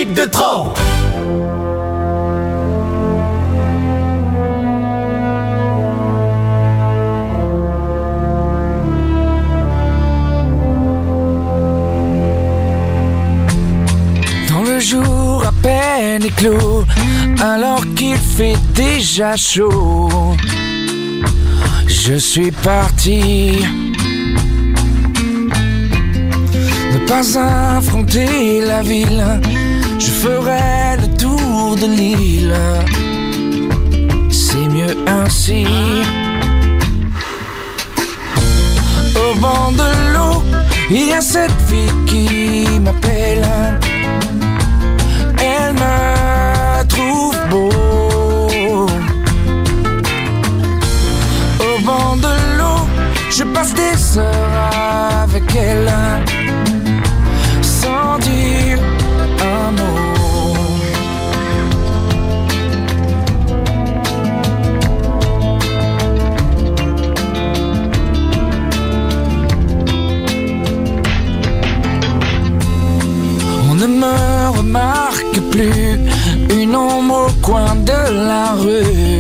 musique de trop. Dans le jour à peine éclos, alors qu'il fait déjà chaud, je suis parti. Ne pas affronter la ville, je ferai le tour de l'île. C'est mieux ainsi. Au bord de l'eau, il y a cette fille qui m'appelle. Elle me trouve beau. Au bord de l'eau, je passe des heures avec elle, sans dire un mot. On ne me remarque plus, une ombre au coin de la rue,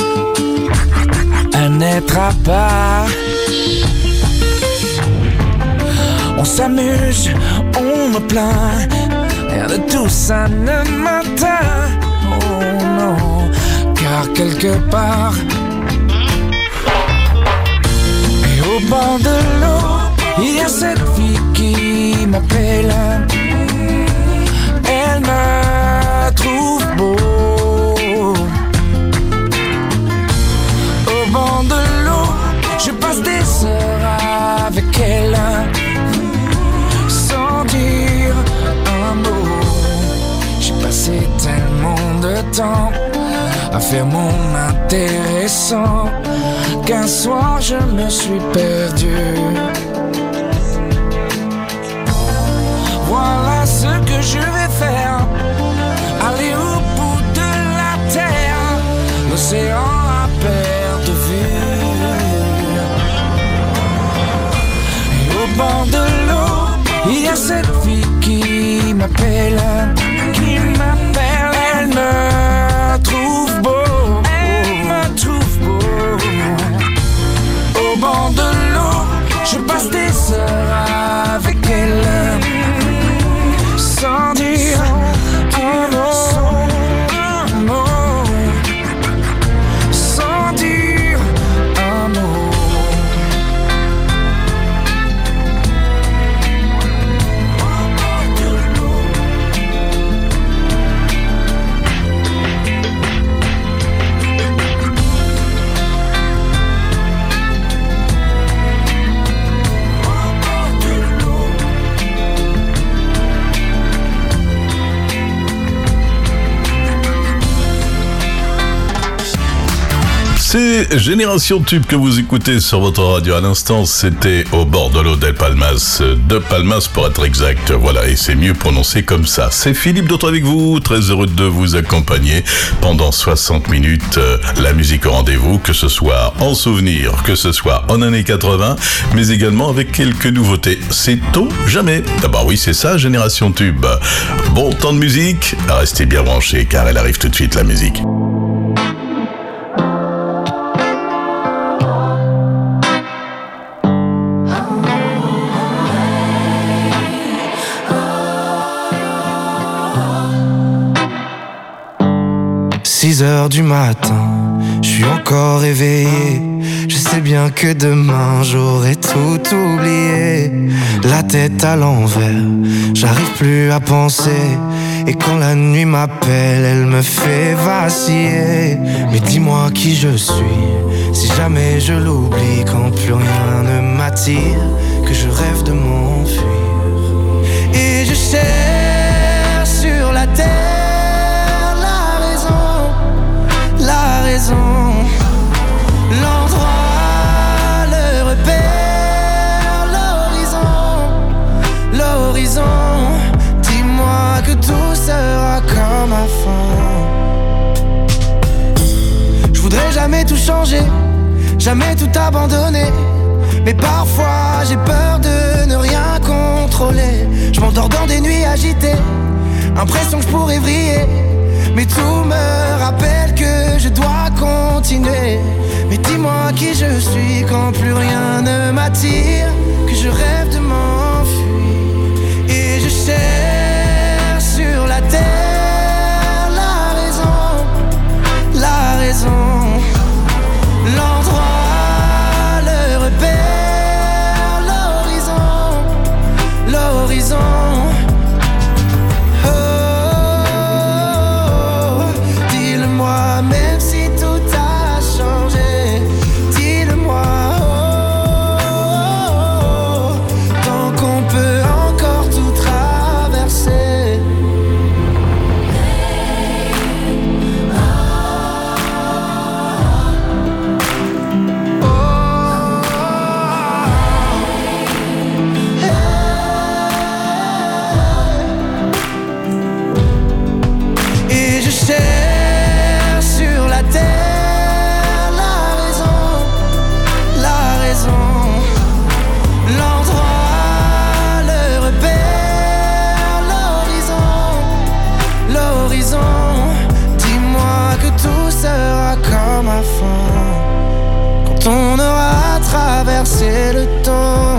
un être à part. On s'amuse, on me plaint, rien de tout ça ne m'atteint. Oh non, car quelque part, et au bord de l'eau, il y a cette fille qui m'appelle. Elle me trouve beau. Au bord de l'eau, je passe des heures avec elle, sans dire un mot. J'ai passé tellement de temps à faire mon intéressant qu'un soir je me suis perdu. Voilà ce que je vais faire, aller au bout de la terre, l'océan à perte de vue. Et au bord de l'eau, il y a cette fille qui m'appelle, elle me trouve beau, elle me trouve beau. Au bord de l'eau, je passe des heures avec elle, sans dire un mot, sans dire un mot. C'est Génération Tube que vous écoutez sur votre radio à l'instant. C'était Au bord de l'eau d'El Palmas, de Palmas pour être exact. Voilà, et c'est mieux prononcé comme ça. C'est Philippe Dautre avec vous, très heureux de vous accompagner pendant 60 minutes. La musique au rendez-vous, que ce soit en souvenir, que ce soit en années 80, mais également avec quelques nouveautés. C'est tôt, jamais. Ah bah oui, c'est ça, Génération Tube. Bon temps de musique, restez bien branchés car elle arrive tout de suite, la musique. Heures du matin, je suis encore éveillé. Je sais bien que demain j'aurai tout oublié. La tête à l'envers, j'arrive plus à penser. Et quand la nuit m'appelle, elle me fait vaciller. Mais dis-moi qui je suis, si jamais je l'oublie. Quand plus rien ne m'attire, que je rêve de m'enfuir. Et je cherche sur la terre la raison, l'endroit, le repère, l'horizon. Dis-moi que tout sera comme avant. Je voudrais jamais tout changer, jamais tout abandonner. Mais parfois j'ai peur de ne rien contrôler. Je m'endors dans des nuits agitées, Impression que je pourrais vriller, mais tout me rappelle que je dois continuer. Mais dis-moi qui je suis quand plus rien ne m'attire, que je rêve de m'enfuir. Et je cherche sur la terre la raison, l'endroit, le repère, l'horizon. Même si tout a changé, dis-le-moi, tant qu'on peut encore tout traverser. Et je cherche l'endroit, le repère, l'horizon. Dis-moi que tout sera comme avant, quand on aura traversé le temps.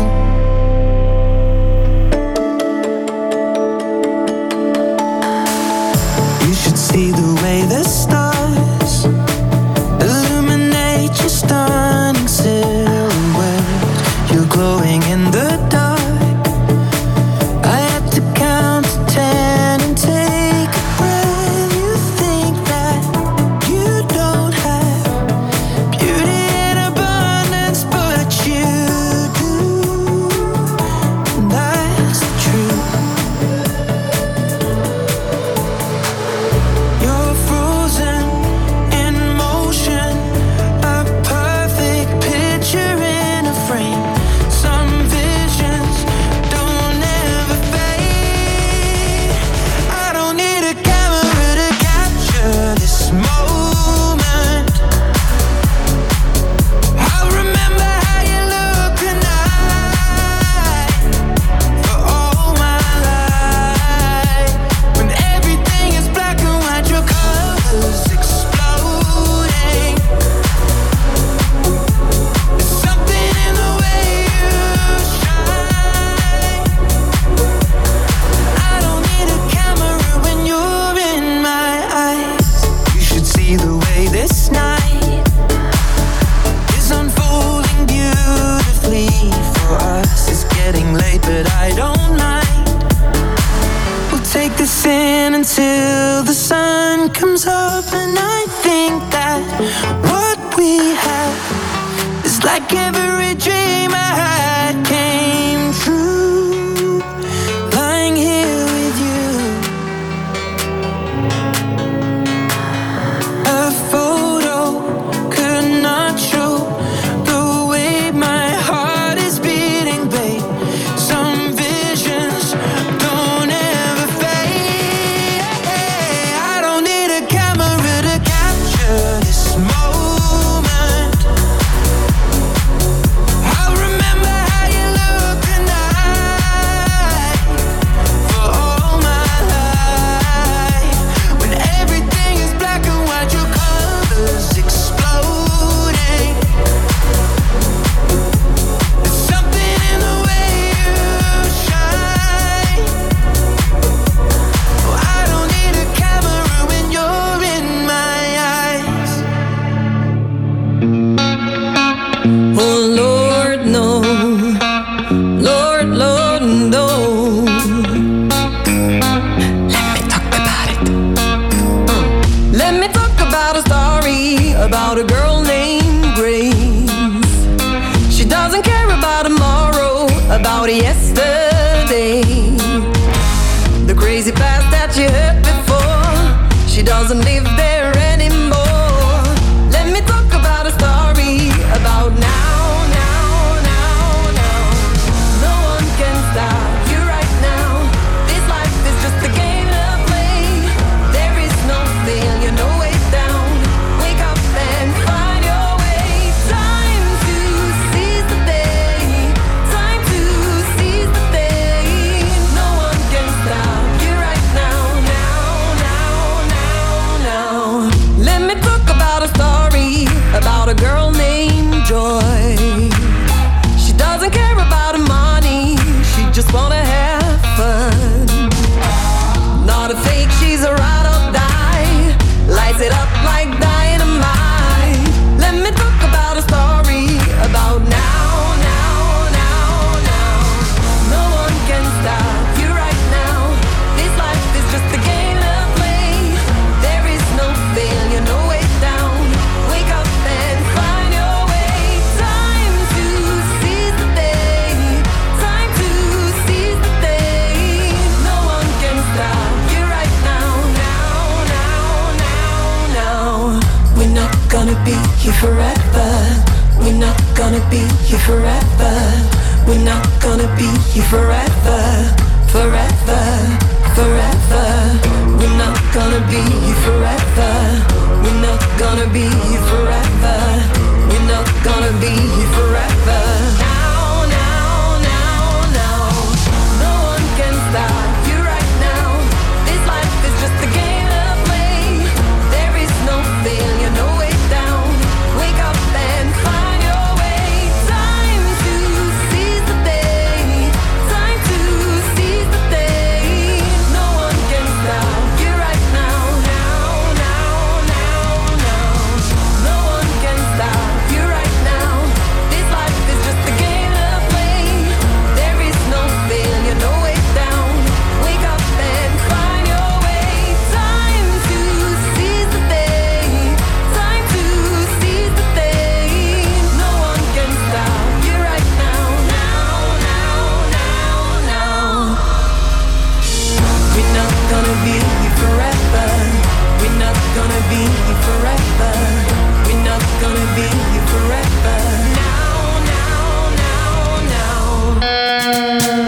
You should see the way the stars illuminate your stunning silhouette. You're glowing in the dark. I had to count to 10 and take a breath. You think that you don't have beauty in abundance, but you do. And that's the truth. You're frozen in motion, a perfect picture in a frame. Until the sun comes up, and I think that what we have is like every dream I had came true. Lying here with you, a photo could not show the way my heart is beating, babe. Some visions don't ever fade. I don't need a camera to capture this moment. I'll remember how you look tonight for all my life. When everything is black and white, your colors exploding. There's something in the way you shine. Oh, I don't need a camera when you're in my eyes. Oh Lord, no. Lord, Lord, no. Let me talk about it. Let me talk about a story about a girl named Grace. She doesn't care about tomorrow, about yesterday. The crazy past that you hurt before, she doesn't live there anymore. Let me talk about a story about now. No one can stop you right now. This life is just a game to play. There is no failure, no way down. Wake up and find your way. Time to seize the day. Time to seize the day. No one can stop you right now. here forever. We're not gonna be here forever. We're not gonna be here forever. Forever, forever. We're not gonna be here forever. We're not gonna be here forever. We're not gonna be here forever. Now, now, now, now. No one can stop you right now. This life is just a game to play. There is no failure, no way down. Wake up and find your way. Time to seize the day. Time to seize the day. No one can stop you right now. Now, now, now, now. No one can stop you right now. This life is just a game to play. There is no failure, no way down. Wake up and find your way. Time to seize the day. Time to seize the day. No one can stop you right now. Now, now, now, now. We're not gonna be here forever. We're not gonna be here forever. We're not gonna be here forever. Now, now, now, now.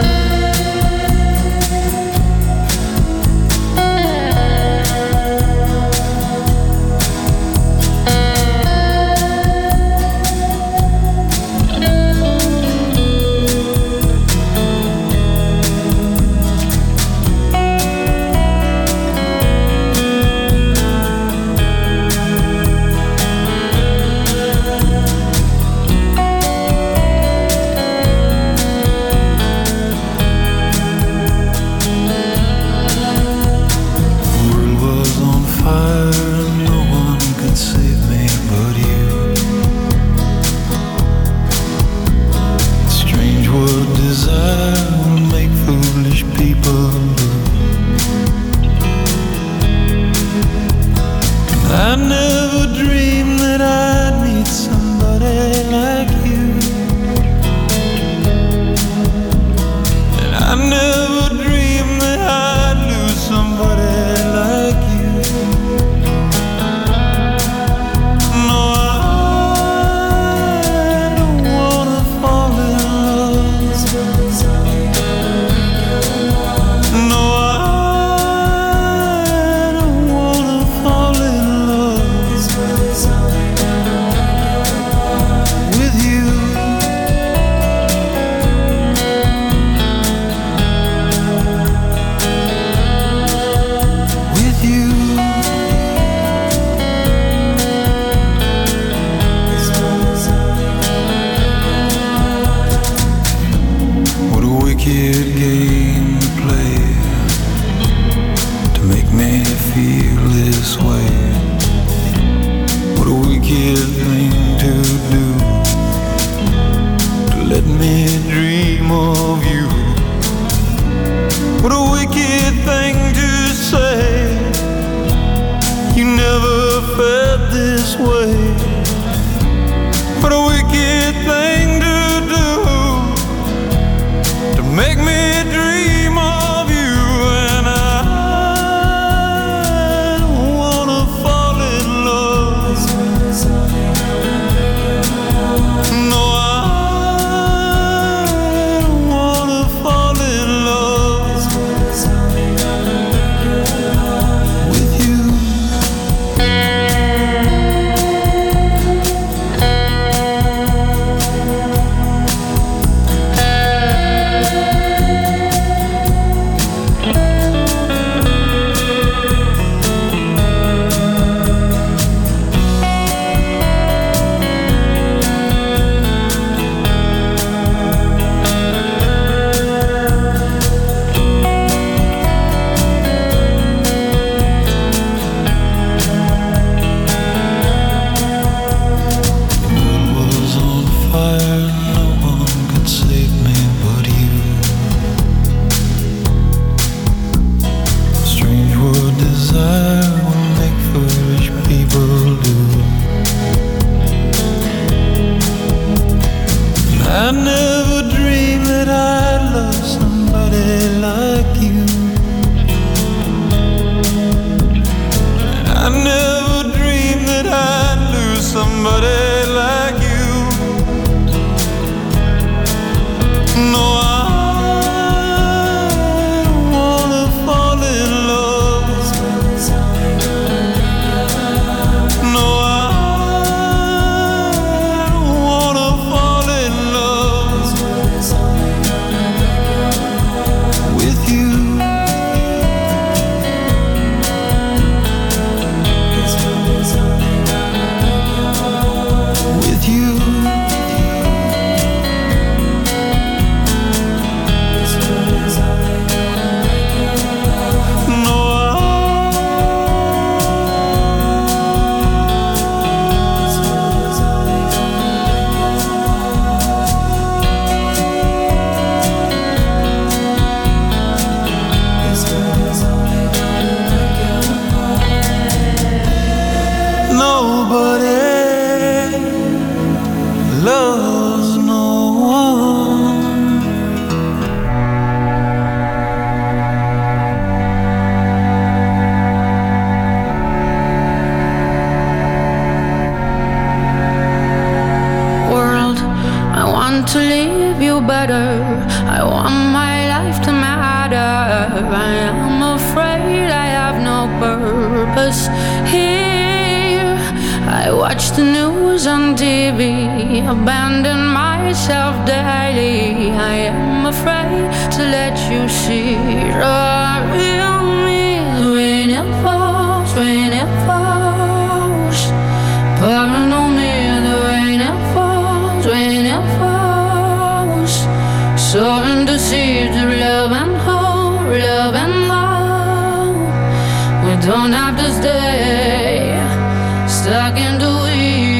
better. I want my life to matter. I am afraid I have no purpose here. I watch the news on TV, abandon myself daily. I am afraid to let you see the real me. When it falls, when it falls, pouring on me. The rain it falls, when it falls, sowing the seeds of love and hope, love and hope. We don't have to stay stuck in the weeds.